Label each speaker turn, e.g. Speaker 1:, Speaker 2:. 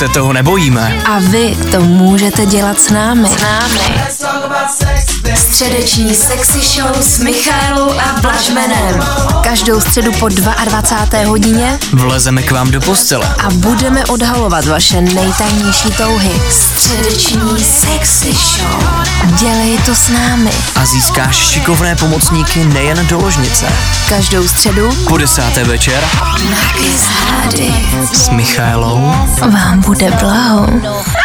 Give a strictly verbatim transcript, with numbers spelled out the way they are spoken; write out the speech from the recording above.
Speaker 1: se toho nebojíme.
Speaker 2: A vy to můžete dělat s námi. S námi. Středeční sexy show s Michaelou a Blažmenem. Každou středu po dvacáté druhé hodině
Speaker 1: vlezeme k vám do postele
Speaker 2: a budeme odhalovat vaše nejtajnější touhy. Středeční sexy show. Dělej to s námi.
Speaker 1: A získáš šikovné pomocníky nejen do ložnice.
Speaker 2: Každou středu
Speaker 1: po desáté večer
Speaker 2: na Kiss Hády
Speaker 1: s Michaelou
Speaker 2: vám bude blaho.